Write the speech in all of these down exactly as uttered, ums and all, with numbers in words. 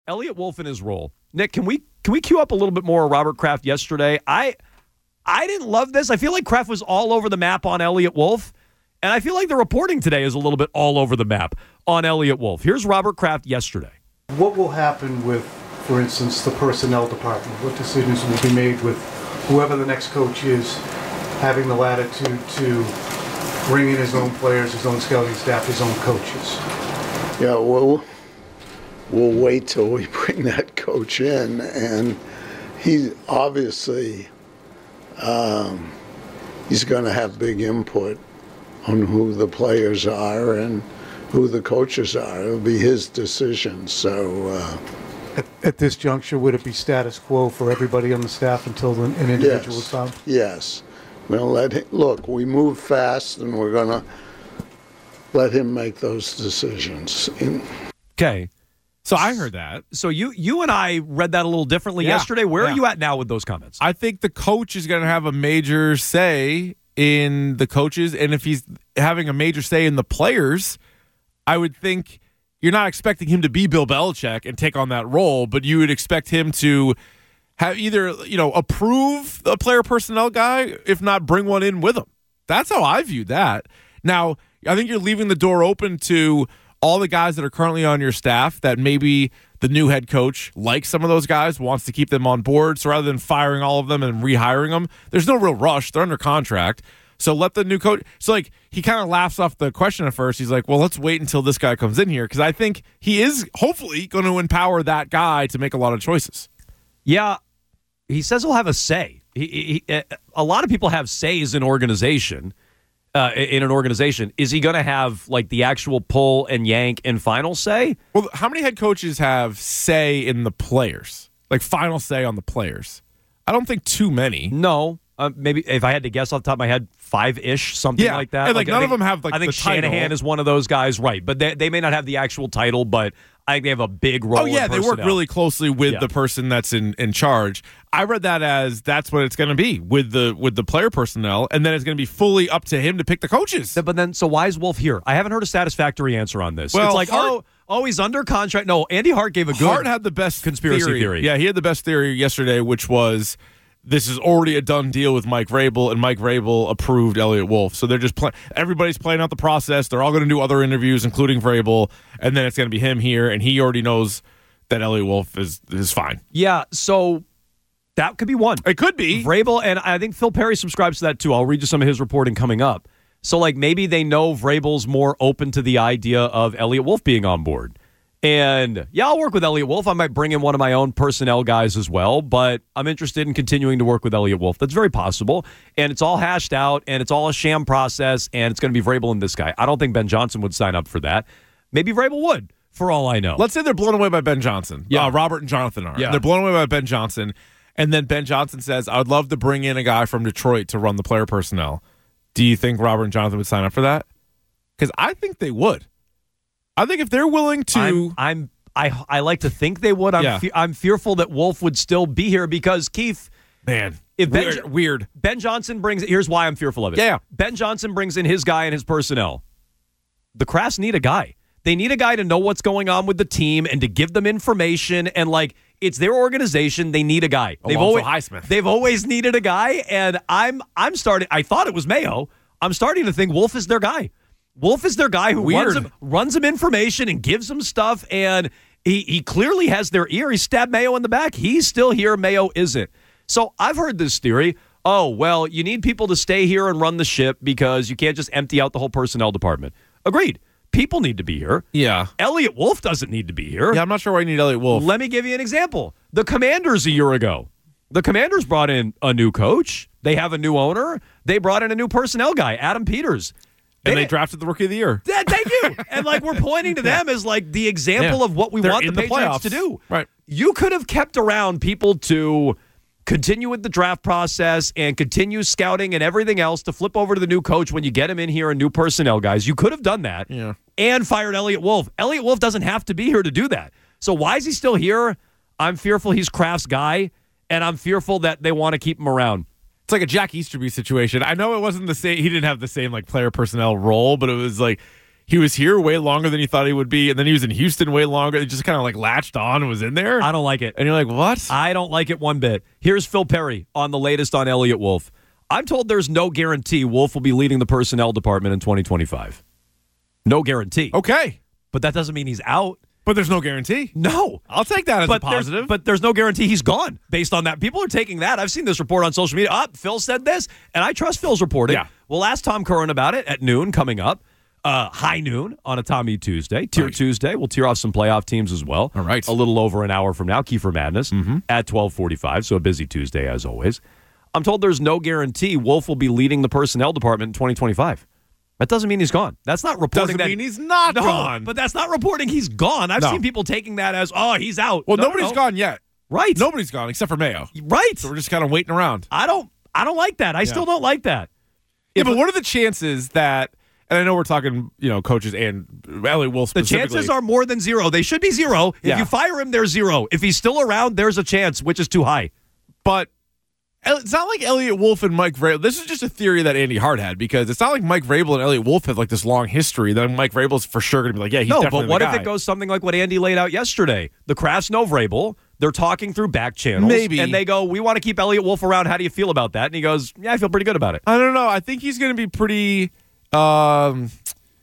Elliott Wolf in his role. Nick, can we can we cue up a little bit more of Robert Kraft yesterday? I I didn't love this. I feel like Kraft was all over the map on Elliott Wolf, and I feel like the reporting today is a little bit all over the map on Elliott Wolf. Here's Robert Kraft yesterday. What will happen with, for instance, the personnel department? What decisions will be made with whoever the next coach is, having the latitude to bring in his own players, his own scouting staff, his own coaches? Yeah, well, we'll wait till we bring that coach in, and he obviously um, he's going to have big input on who the players are and who the coaches are. It'll be his decision. So, uh, at, at this juncture, would it be status quo for everybody on the staff until an individual yes, is found? Yes. We'll let him, look, we move fast, and we're going to let him make those decisions. In, okay. So I heard that. So you you and I read that a little differently yeah, yesterday. Where yeah. are you at now with those comments? I think the coach is going to have a major say in the coaches, and if he's having a major say in the players, I would think you're not expecting him to be Bill Belichick and take on that role, but you would expect him to have either, you know, approve a player personnel guy, if not bring one in with him. That's how I view that. Now, I think you're leaving the door open to all the guys that are currently on your staff that maybe the new head coach likes some of those guys, wants to keep them on board. So rather than firing all of them and rehiring them, there's no real rush. They're under contract. So let the new coach. So, like, he kind of laughs off the question at first. He's like, well, let's wait until this guy comes in here, because I think he is hopefully going to empower that guy to make a lot of choices. Yeah, he says he'll have a say. He, he, a lot of people have says in organization. Uh, in an organization, is he going to have like the actual pull and yank and final say? Well, how many head coaches have say in the players, like final say on the players? I don't think too many. No, uh, maybe if I had to guess off the top of my head, five-ish, something yeah. like that. And like, like none think, of them have like I think the title. Shanahan is one of those guys, right? But they they may not have the actual title, but I think they have a big role. Oh yeah, in they work really closely with yeah. the person that's in, in charge. I read that as that's what it's going to be with the with the player personnel, and then it's going to be fully up to him to pick the coaches. But then, so why is Wolf here? I haven't heard a satisfactory answer on this. Well, it's like, Hart, oh, oh, he's under contract. No, Andy Hart gave a good. Hart had the best conspiracy theory. theory. Yeah, he had the best theory yesterday, which was this is already a done deal with Mike Vrabel, and Mike Vrabel approved Elliott Wolf. So they're just play- everybody's playing out the process. They're all going to do other interviews, including Vrabel, and then it's going to be him here, and he already knows that Elliott Wolf is is fine. Yeah, so that could be one. It could be. Vrabel, and I think Phil Perry subscribes to that too. I'll read you some of his reporting coming up. So, like, maybe they know Vrabel's more open to the idea of Elliott Wolf being on board. And, yeah, I'll work with Elliott Wolf. I might bring in one of my own personnel guys as well, but I'm interested in continuing to work with Elliott Wolf. That's very possible. And it's all hashed out, and it's all a sham process, and it's going to be Vrabel and this guy. I don't think Ben Johnson would sign up for that. Maybe Vrabel would, for all I know. Let's say they're blown away by Ben Johnson. Yeah. Uh, Robert and Jonathan are. Yeah. They're blown away by Ben Johnson. And then Ben Johnson says, I would love to bring in a guy from Detroit to run the player personnel. Do you think Robert and Jonathan would sign up for that? Because I think they would. I think if they're willing to... I'm, I'm I I like to think they would. I'm Yeah. fe- I'm fearful that Wolf would still be here because, Keith... Man, If Ben, weird, weird. Ben Johnson brings... Here's why I'm fearful of it. Yeah. Ben Johnson brings in his guy and his personnel. The Crafts need a guy. They need a guy to know what's going on with the team and to give them information. And, like, it's their organization. They need a guy. They've Alonzo always, Highsmith. They've always needed a guy. And I'm I'm starting... I thought it was Mayo. I'm starting to think Wolf is their guy. Wolf is their guy who Weird. runs them, runs them information and gives them stuff. And he, he clearly has their ear. He stabbed Mayo in the back. He's still here. Mayo isn't. So I've heard this theory. Oh, well, you need people to stay here and run the ship because you can't just empty out the whole personnel department. Agreed. People need to be here. Yeah. Elliott Wolf doesn't need to be here. Yeah, I'm not sure why you need Elliott Wolf. Let me give you an example. The Commanders a year ago. The Commanders brought in a new coach. They have a new owner. They brought in a new personnel guy, Adam Peters. And they, they drafted the Rookie of the Year. Yeah, thank you. And, like, we're pointing to them as, like, the example Yeah. of what we They're want the in the Patriots playoffs. to do. Right. You could have kept around people to continue with the draft process and continue scouting and everything else to flip over to the new coach when you get him in here and new personnel guys. You could have done that Yeah. and fired Elliott Wolf. Elliott Wolf doesn't have to be here to do that. So why is he still here? I'm fearful he's Kraft's guy, and I'm fearful that they want to keep him around. It's like a Jack Easterby situation. I know it wasn't the same. He didn't have the same like player personnel role, but it was like he was here way longer than you thought he would be, and then he was in Houston way longer. He just kind of like latched on and was in there. I don't like it. And you're like, what? I don't like it one bit. Here's Phil Perry on the latest on Elliot Wolf. I'm told there's no guarantee Wolf will be leading the personnel department in twenty twenty-five. No guarantee. Okay. But that doesn't mean he's out. But there's no guarantee. No. I'll take that as but a positive. There's, but there's no guarantee he's gone based on that. People are taking that. I've seen this report on social media. Oh, Phil said this, and I trust Phil's reporting. Yeah. We'll ask Tom Curran about it at noon coming up. Uh, high noon on a Tommy Tuesday. Tier right. Tuesday. We'll tear off some playoff teams as well. All right. A little over an hour from now. Kiefer Madness mm-hmm. at twelve forty-five, so a busy Tuesday as always. I'm told there's no guarantee Wolf will be leading the personnel department in twenty twenty-five. That doesn't mean he's gone. That's not reporting Doesn't that mean he's not no, gone. But that's not reporting he's gone. I've No. seen people taking that as, oh, he's out. Well, No, nobody's no. gone yet. Right. Nobody's gone except for Mayo. Right. So we're just kind of waiting around. I don't I don't like that. I still don't like that. Yeah, If but a- what are the chances that, and I know we're talking, you know, coaches and Elliot Wolf The specifically. chances are more than zero. They should be zero. If Yeah. you fire him, there's zero. If he's still around, there's a chance, which is too high. But it's not like Elliot Wolf and Mike Vrabel. This is just a theory that Andy Hart had, because it's not like Mike Vrabel and Elliot Wolf have like this long history. Then Mike Vrabel's for sure going to be like, yeah, he's No, definitely but what the if guy. it goes something like what Andy laid out yesterday? The Crafts know Vrabel. They're talking through back channels. Maybe. And they go, we want to keep Elliot Wolf around. How do you feel about that? And he goes, yeah, I feel pretty good about it. I don't know. I think he's going to be pretty. Um,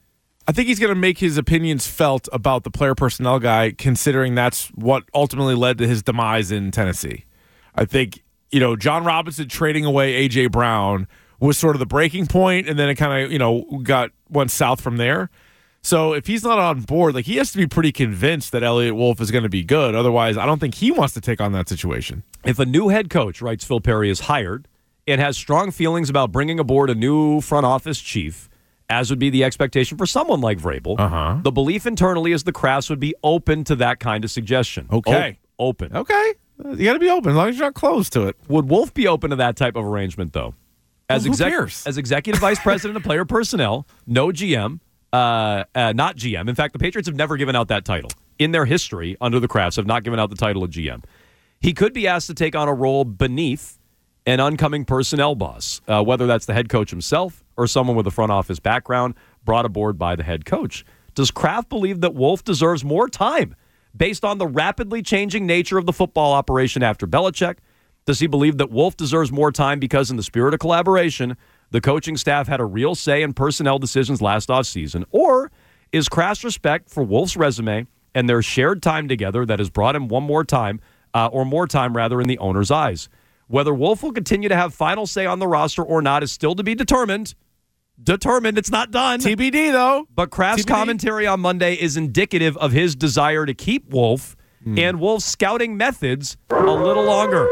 I think he's going to make his opinions felt about the player personnel guy, considering that's what ultimately led to his demise in Tennessee. I think, you know, John Robinson trading away A J Brown was sort of the breaking point, and then it kind of, you know, got went south from there. So if he's not on board, like, he has to be pretty convinced that Elliot Wolf is going to be good. Otherwise, I don't think he wants to take on that situation. If a new head coach, writes Phil Perry, is hired and has strong feelings about bringing aboard a new front office chief, as would be the expectation for someone like Vrabel, Uh-huh. the belief internally is the Crafts would be open to that kind of suggestion. Okay. O- open. Okay. You got to be open as long as you're not closed to it. Would Wolf be open to that type of arrangement, though? As, Well, who exec- cares? as executive vice president of player personnel, no G M, uh, uh, not G M. In fact, the Patriots have never given out that title. In their history, under the Crafts, have not given out the title of G M. He could be asked to take on a role beneath an oncoming personnel boss, uh, whether that's the head coach himself or someone with a front office background brought aboard by the head coach. Does Kraft believe that Wolf deserves more time based on the rapidly changing nature of the football operation after Belichick? Does he believe that Wolf deserves more time because, in the spirit of collaboration, the coaching staff had a real say in personnel decisions last offseason? Or is Kraft's respect for Wolf's resume and their shared time together that has brought him one more time, uh, or more time, rather, in the owner's eyes? Whether Wolf will continue to have final say on the roster or not is still to be determined. Determined. It's not done. T B D, though. But Kraft's T B D. commentary on Monday is indicative of his desire to keep Wolf Hmm. and Wolf's scouting methods a little longer.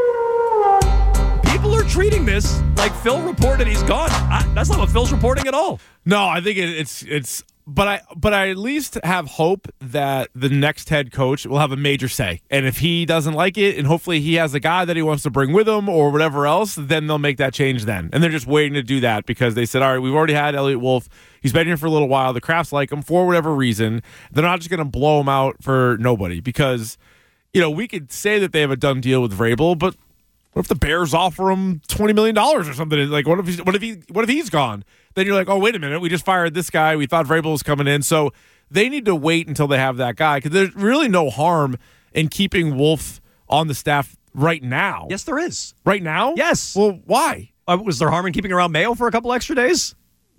People are treating this like Phil reported he's gone. I, that's not what Phil's reporting at all. No, I think it, it's it's. But I but I at least have hope that the next head coach will have a major say. And if he doesn't like it, and hopefully he has a guy that he wants to bring with him or whatever else, then they'll make that change then. And they're just waiting to do that because they said, all right, we've already had Elliot Wolf. He's been here for a little while. The Crafts like him for whatever reason. They're not just going to blow him out for nobody because, you know, we could say that they have a done deal with Vrabel, but what if the Bears offer him twenty million dollars or something? Like, what if he's, what if he what if he's gone? Then you're like, oh, wait a minute, we just fired this guy. We thought Vrabel was coming in. So they need to wait until they have that guy because there's really no harm in keeping Wolf on the staff right now. Yes, there is. Right now? Yes. Well, why? Uh, was there harm in keeping around Mayo for a couple extra days?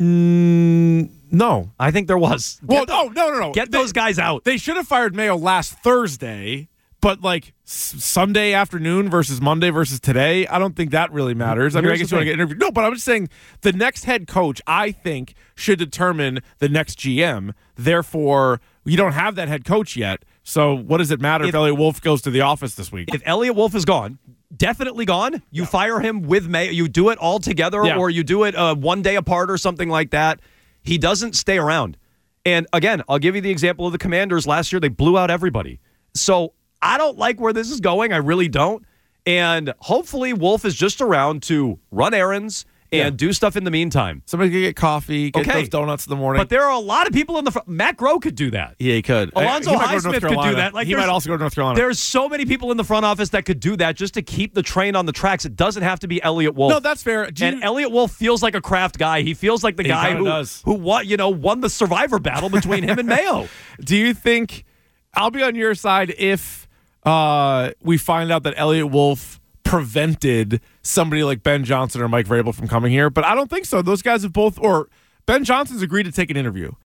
Mm, no. I think there was. Well, Get the- no, no, no, no. Get They- those guys out. They should have fired Mayo last Thursday, but like s- Sunday afternoon versus Monday versus today, I don't think that really matters. I mean, I Here's guess the you want to thing. get interviewed. No, but I'm just saying the next head coach, I think, should determine the next G M. Therefore, you don't have that head coach yet. So what does it matter if, If- Elliot Wolf goes to the office this week? If Elliot Wolf is gone, definitely gone, you fire him with Mayo. You do it all together, Yeah. or you do it uh, one day apart or something like that. He doesn't stay around. And again, I'll give you the example of the Commanders last year. They blew out everybody. So I don't like where this is going. I really don't. And hopefully Wolf is just around to run errands and Yeah. do stuff in the meantime. Somebody could get coffee, get Okay. those donuts in the morning. But there are a lot of people in the front. Matt Groh could do that. yeah, he could. Alonzo He might go to North Highsmith could do Carolina. that. Like, he there's- might also go to North Carolina. There's so many people in the front office that could do that just to keep the train on the tracks. It doesn't have to be Elliot Wolf. No, that's fair. Do you- And Elliot Wolf feels like a craft guy. He feels like the He guy kinda who does. who won, you know, won the survivor battle between him and Mayo. Do you think I'll be on your side if uh, we find out that Elliot Wolf prevented somebody like Ben Johnson or Mike Vrabel from coming here? But I don't think so. Those guys have both, or Ben Johnson's agreed to take an interview.